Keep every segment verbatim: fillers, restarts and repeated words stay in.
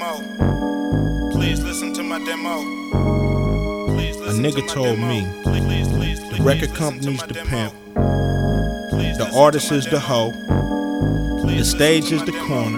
demo. Please listen to my demo. Please A listen nigga to my told demo. me Please, please, please, the please record listen company's to my the demo. pimp, Please the listen artist to my is the demo. hoe, Please the listen stage to is my the demo. corner,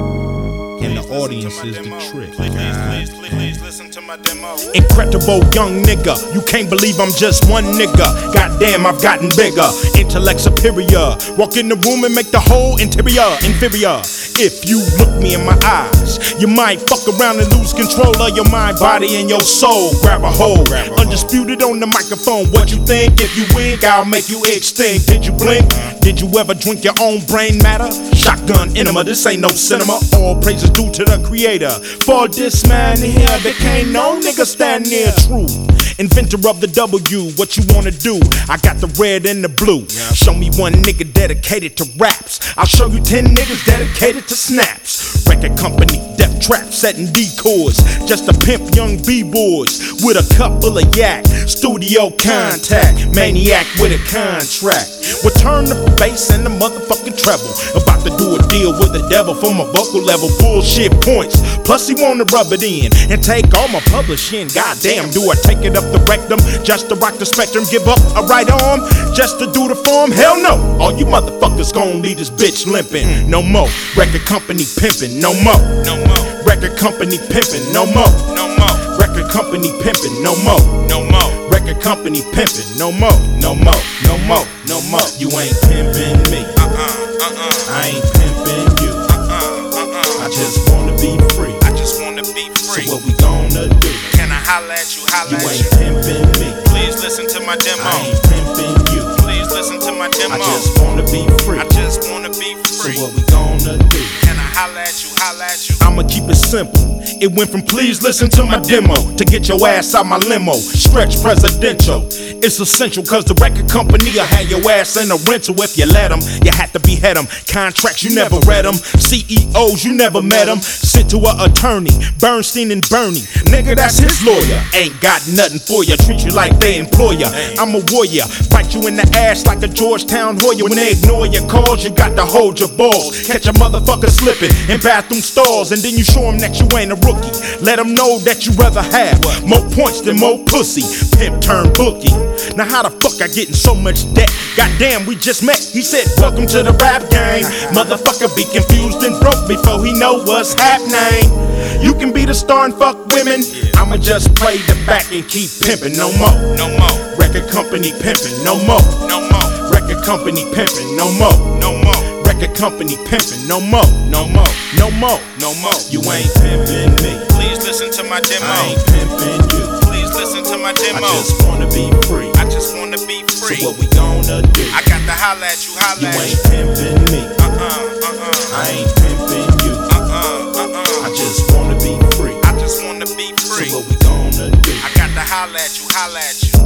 and Please the listen to audience my is the demo. trick. Please, please, God please, please, please listen to my demo. Incredible young nigga, you can't believe I'm just one nigga. Goddamn, I've gotten bigger, intellect superior. Walk in the room and make the whole interior inferior. If you look me in my eyes, you might fuck around and lose control of your mind, body, and your soul. Grab a hold, undisputed on the microphone. What you think? If you wink, I'll make you extinct. Did you blink? Did you ever drink your own brain matter? Shotgun enema, this ain't no cinema. All praises due to the creator. For this man here, there can't no nigga stand near true. Inventor of the W, what you wanna do? I got the red and the blue. Show me one nigga dedicated to raps. I'll show you ten niggas dedicated to snaps. Record company, death trap, setting decoys. Just a pimp young B-boys with a cup full of yak. Studio contact, maniac with a contract. Return the bass and the motherfucking treble. About to do a deal with the devil for my vocal level. Bullshit points, plus he wanna rub it in and take all my publishing. Goddamn, do I take it up the rectum just to rock the spectrum? Give up a right arm just to do the form? Hell no, all you motherfuckers gon' leave this bitch limping. No more record company pimping, no more. No more. Record company pimping, no more. No more. Record company pimping, no more. No more. Record company pimping, no more. No more, no more, no more. You ain't pimping me. Uh-uh, uh-uh. I ain't pimping you. Uh-uh, uh-uh. I just wanna be free. I just wanna be free. So what we gonna do? Can I holla at you, holla You at ain't you? pimping me. Please listen to my demo. I ain't pimping you. Please listen to my demo. I just wanna be free. I just wanna be So free. what we gonna do? Can I holla at you, holla at you? I'ma keep it simple. It went from please listen to my demo to get your ass out my limo. Stretch presidential. It's essential cause the record company will have your ass in a rental if you let them. You had to behead them. Contracts, you never read them. C E Os, you never met them. Sent to a attorney, Bernstein and Bernie. Nigga, that's his lawyer. Ain't got nothing for you. Treat you like they employ ya. I'm a warrior. Bite you in the ass like a Georgetown Hoya. When they ignore your calls, you got to hold your balls. Catch a motherfucker slipping in bathroom stalls, and then you show him that you ain't a rookie. Let him know that you rather have more points than more pussy. Pimp turn bookie. Now how the fuck I get in so much debt? Goddamn, we just met. He said, welcome to the rap game. Motherfucker be confused and broke before he know what's happening. You can be the star and fuck women. I'ma just play the back and keep pimping. No more. No more. Record company pimping. No more. No more. Record company pimping. No more. No more. Record company pimping. No more. No more. No more. No more. You ain't pimping me. Please listen to my demo. I ain't pimping you. Please listen to my I demo. just wanna be free. I just wanna be free. So what we gonna do? I got to holla at you, holla You at ain't you. pimping me. Uh-uh, uh-uh. I ain't pimping you. Uh-uh, uh-uh. I just wanna be free. I just wanna be free. So what we gonna do? I got to holla at you, holla at you.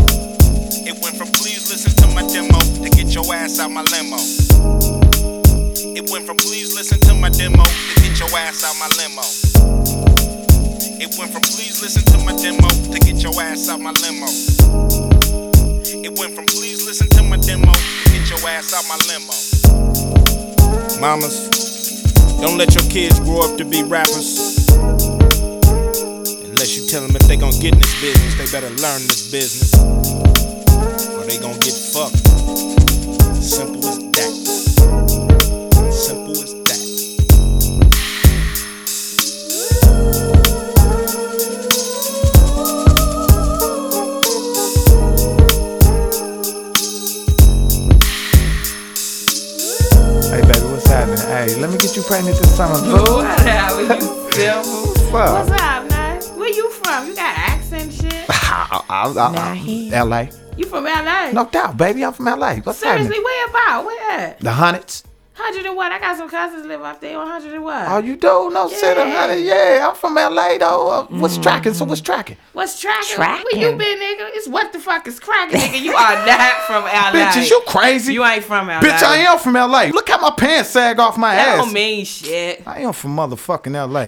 It went from please listen to my demo to get your ass out my limo. It went from please listen to my demo to get your ass out my limo. It went from please listen to my demo to get your ass out my limo. It went from please listen to my demo to get your ass out my limo. Mamas, don't let your kids grow up to be rappers. Unless you tell them if they gon' get in this business, they better learn this business, or they gon' get fucked. Simple as that. Simple as that. Hey baby, what's happening? Hey, let me get you pregnant this summer, boo. Boo, how you feel? What's up? What's up, man? Where you from? You got accent shit? I, I, I, Nah, I, he- L A. You from L A? No doubt, baby. I'm from L A. What's Seriously, happening? where about? Where at? The Hundreds. Hundred and what? I got some cousins live up there on hundred and what? Oh, you do? No, say the Yeah. Hundred. Yeah, I'm from L A though. Uh, what's tracking? So what's tracking? What's tracking? Tracking. Where you been, nigga? It's what the fuck is cracking, nigga? You are not from L A. Bitch, is you crazy? You ain't from L A. Bitch, I am from L A. Look how my pants sag off my That ass. don't mean shit. I am from motherfucking L A.